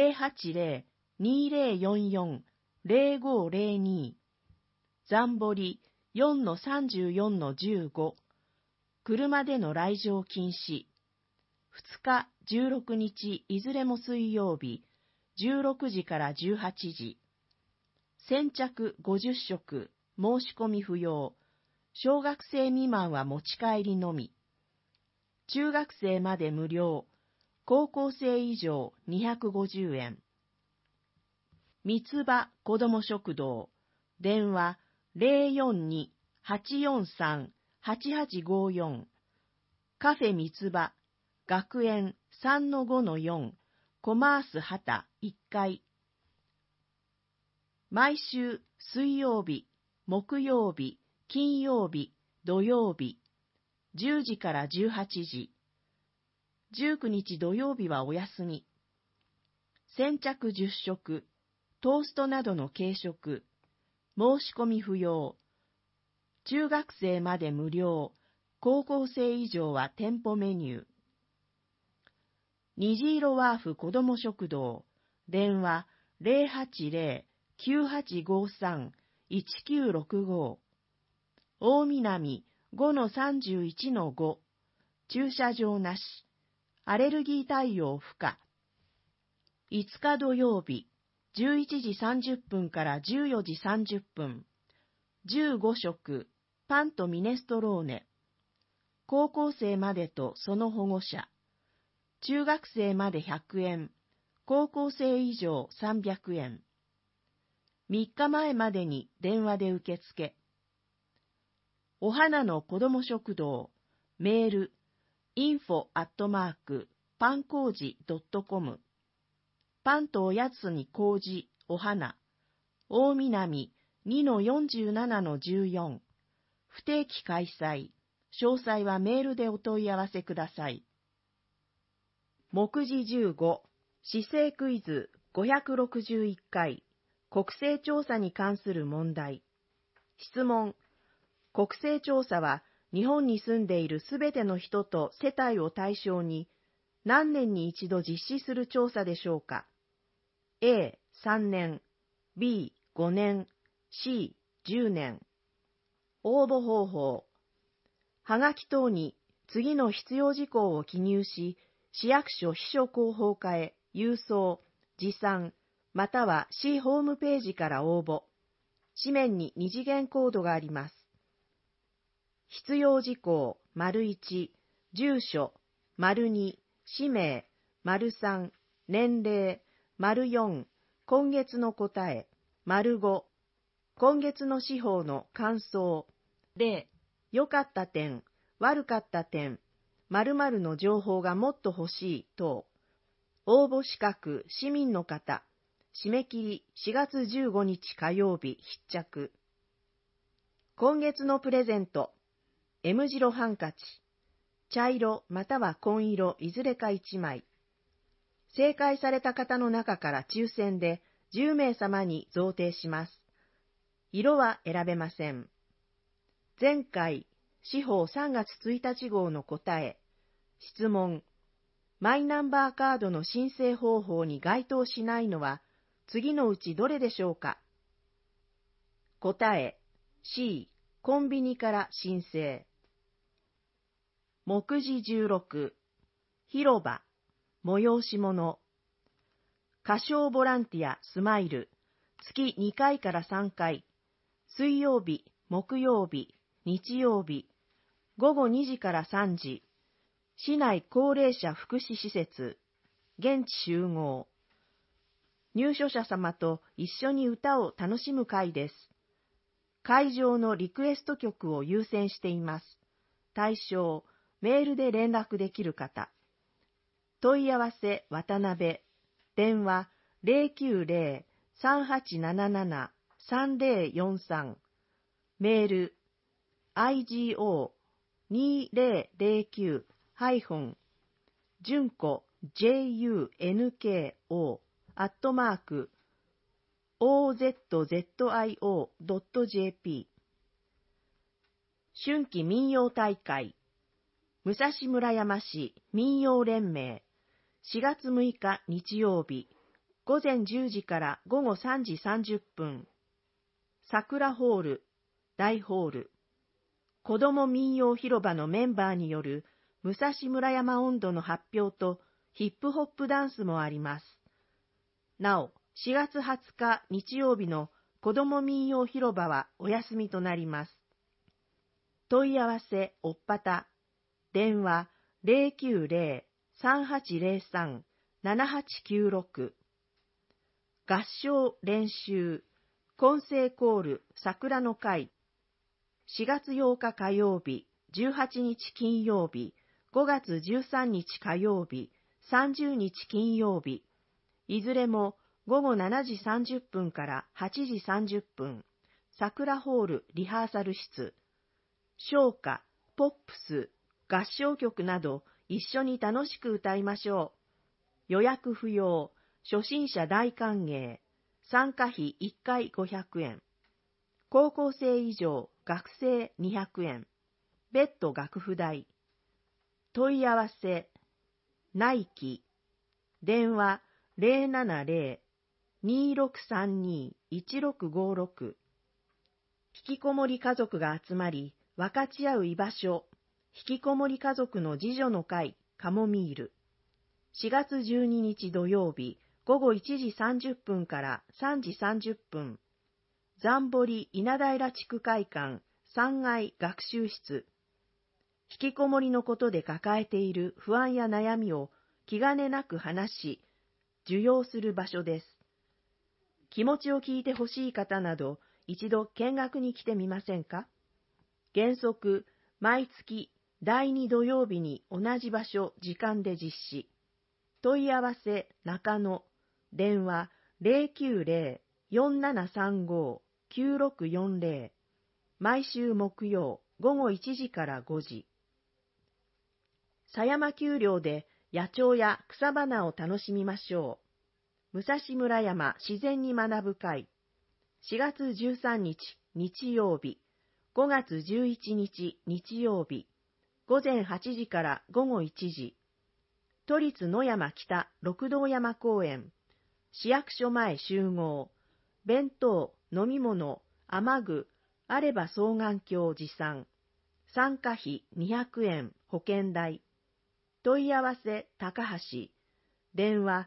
080-2044-0502。残堀 4-34-15。車での来場禁止。2日、16日いずれも水曜日、16時から18時。先着50食、申し込み不要。小学生未満は持ち帰りのみ。 中学生まで無料、高校生以上250円。三つ葉子ども食堂、電話042-843-8854、カフェ三つ葉、学園 3-5-4、コマース畑1階。毎週水曜日、木曜日、金曜日、土曜日、10時から18時。19日土曜日はお休み。先着10食、トーストなどの軽食、申し込み不要。中学生まで無料、高校生以上は店舗メニュー。虹色ワーフ子ども食堂、電話080-9853-1965、大南 5-31-5、駐車場なし、アレルギー対応不可。5日土曜日、11時30分から14時30分、15食、パンとミネストローネ。高校生までとその保護者。中学生まで100円、高校生以上300円。3日前までに電話で受付。お花の子ども食堂、メール、info@pankoji.com。パンとおやつに麹、お花。大南 2-47-14。不定期開催。詳細はメールでお問い合わせください。目次15、市政クイズ561回、国勢調査に関する問題。質問。国勢調査は、日本に住んでいるすべての人と世帯を対象に、何年に一度実施する調査でしょうか。A、3年、B、5年、C、10年。応募方法。はがき等に次の必要事項を記入し、市役所秘書広報課へ郵送、持参、または市ホームページから応募。紙面に2次元コードがあります。必要事項、1、住所、2、氏名、3、年齢、4、今月の答え、5、今月の司法の感想、0、良かった点、悪かった点、〇〇の情報がもっと欲しい等。応募資格、市民の方。締め切り4月15日火曜日必着。今月のプレゼント。M 字ハンカチ。茶色または紺色いずれか1枚。正解された方の中から抽選で10名様に贈呈します。色は選べません。前回、司法3月1日号の答え。質問。マイナンバーカードの申請方法に該当しないのは次のうちどれでしょうか。答え。C、コンビニから申請。目次16、広場、催し物。歌唱ボランティアスマイル、月2回から3回。水曜日、木曜日、日曜日、午後2時から3時。市内高齢者福祉施設、現地集合。入所者様と一緒に歌を楽しむ会です。会場のリクエスト曲を優先しています。対象、メールで連絡できる方。問い合わせ、渡辺。電話、090-3877-3043。メール、IGO2009-junko @ozzio.jp。 春季民謡大会。武蔵村山市民謡連盟。4月6日日曜日、午前10時から午後3時30分。桜ホール、大ホール。子ども民謡広場のメンバーによる武蔵村山音頭の発表とヒップホップダンスもあります。なお、4月20日日曜日の子ども民謡広場はお休みとなります。問い合わせ、おっぱた。電話 090-3803-7896。合唱練習混声コール桜の会。4月8日火曜日、18日金曜日、5月13日火曜日、30日金曜日、いずれも午後7時30分から8時30分、桜ホールリハーサル室、唱歌、ポップス、合唱曲など一緒に楽しく歌いましょう。予約不要、初心者大歓迎、参加費1回500円。高校生以上、学生200円。別途学付代。問い合わせ、ナイキ、電話070-2632-1656。引きこもり家族が集まり、分かち合う居場所、引きこもり家族の自助の会、カモミール。4月12日土曜日、午後1時30分から3時30分。残堀稲平地区会館3階学習室。引きこもりのことで抱えている不安や悩みを気兼ねなく話し、受容する場所です。気持ちを聞いてほしい方など、一度見学に来てみませんか？原則、毎月第2土曜日に同じ場所、時間で実施。問い合わせ、中野、電話090-4735-9640。毎週木曜午後1時から5時。狭山丘陵で野鳥や草花を楽しみましょう。武蔵村山自然に学ぶ会。4月13日日曜日、5月11日日曜日、午前8時から午後1時。都立野山北六道山公園。市役所前集合。弁当、飲み物、雨具、あれば双眼鏡持参。参加費200円、保険代。問い合わせ、高橋。電話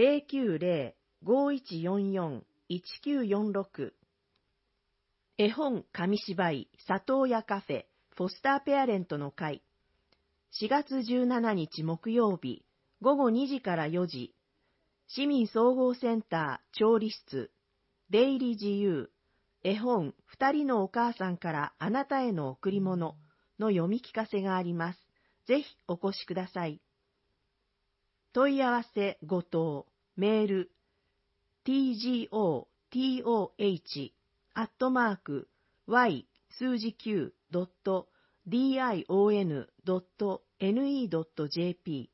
090-5144-1946。絵本紙芝居、里親カフェ、フォスターペアレントの会。4月17日木曜日、午後2時から4時。市民総合センター調理室。出入り自由。絵本2人のお母さんからあなたへの贈り物の読み聞かせがあります。ぜひお越しください。問い合わせ後藤、メール、toh-y-9.dion.ne.jp。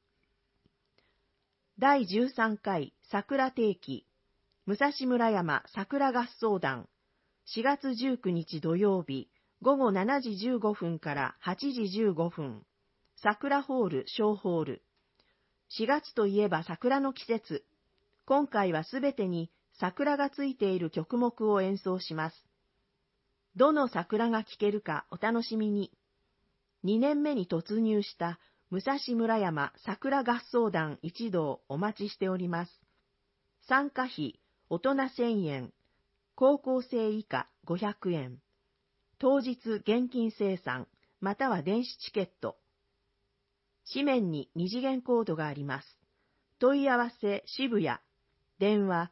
第13回桜定期、武蔵村山桜合奏団、4月19日土曜日、午後7時15分から8時15分、桜ホール小ホール。4月といえば桜の季節。今回はすべてに桜がついている曲目を演奏します。どの桜が聴けるかお楽しみに。2年目に突入した武蔵村山桜合奏団一同お待ちしております。参加費、大人1000円、高校生以下500円。当日現金精算、または電子チケット。紙面に二次元コードがあります。問い合わせ渋谷。電話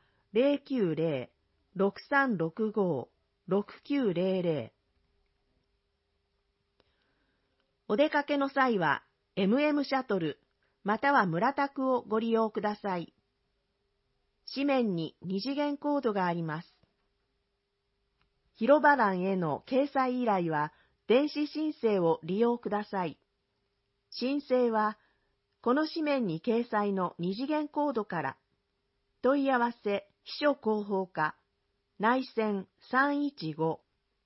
090-6365-6900。お出かけの際は MM シャトル、または村宅をご利用ください。紙面に二次元コードがあります。広場欄への掲載依頼は電子申請を利用ください。申請はこの紙面に掲載の二次元コードから。問い合わせ秘書広報課内線315。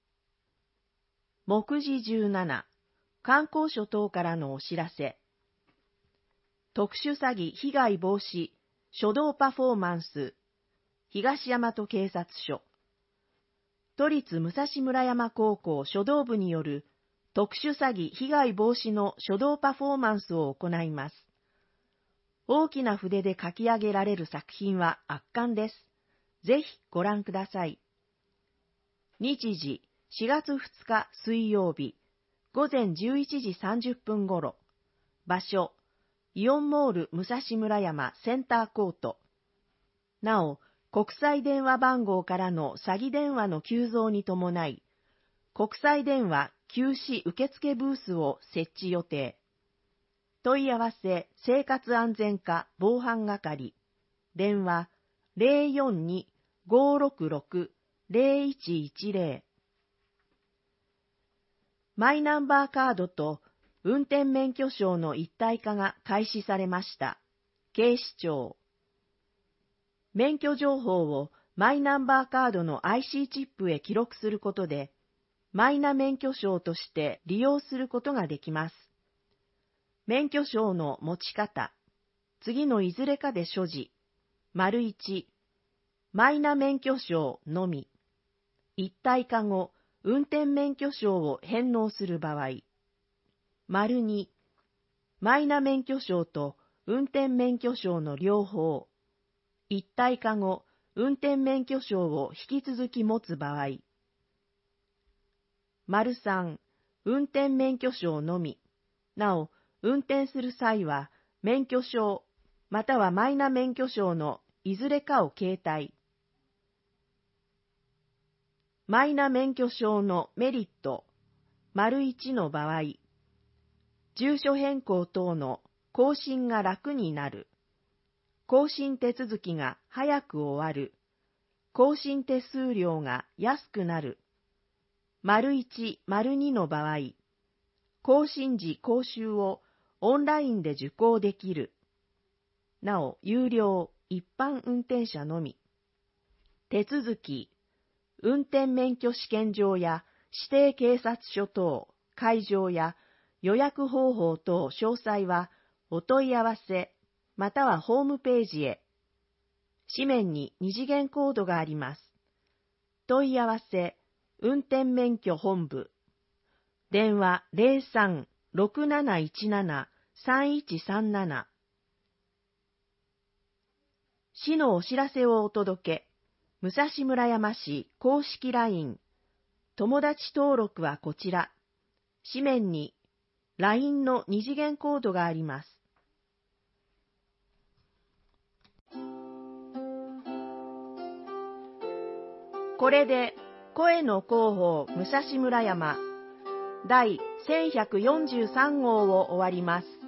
目次17、観光所等からのお知らせ。特殊詐欺被害防止初動パフォーマンス、東大和警察署。都立武蔵村山高校書道部による特殊詐欺被害防止の書道パフォーマンスを行います。大きな筆で書き上げられる作品は圧巻です。ぜひご覧ください。日時4月2日水曜日、午前11時30分頃、 場所、イオンモール武蔵村山センターコート。なお、国際電話番号からの詐欺電話の急増に伴い、国際電話休止受付ブースを設置予定。問い合わせ生活安全課防犯係。電話 042-566-0110。マイナンバーカードと運転免許証の一体化が開始されました。警視庁。免許情報をマイナンバーカードの IC チップへ記録することで、マイナ免許証として利用することができます。免許証の持ち方、次のいずれかで所持、1、マイナ免許証のみ、一体化後、運転免許証を返納する場合、2、マイナ免許証と運転免許証の両方、一体化後、運転免許証を引き続き持つ場合、3、運転免許証のみ、なお、運転する際は、免許証、またはマイナ免許証のいずれかを携帯。マイナ免許証のメリット、1の場合、住所変更等の更新が楽になる。更新手続きが早く終わる。更新手数料が安くなる。1、2の場合、更新時講習をオンラインで受講できる。なお、有料、一般運転者のみ。手続き、運転免許試験場や指定警察署等、会場や予約方法等詳細はお問い合わせ、またはホームページへ。紙面に二次元コードがあります。問い合わせ、運転免許本部。電話03-6717-3137。市のお知らせをお届け。武蔵村山市公式 LINE。友達登録はこちら。紙面に LINE の二次元コードがあります。これで声の広報武蔵村山第1143号を終わります。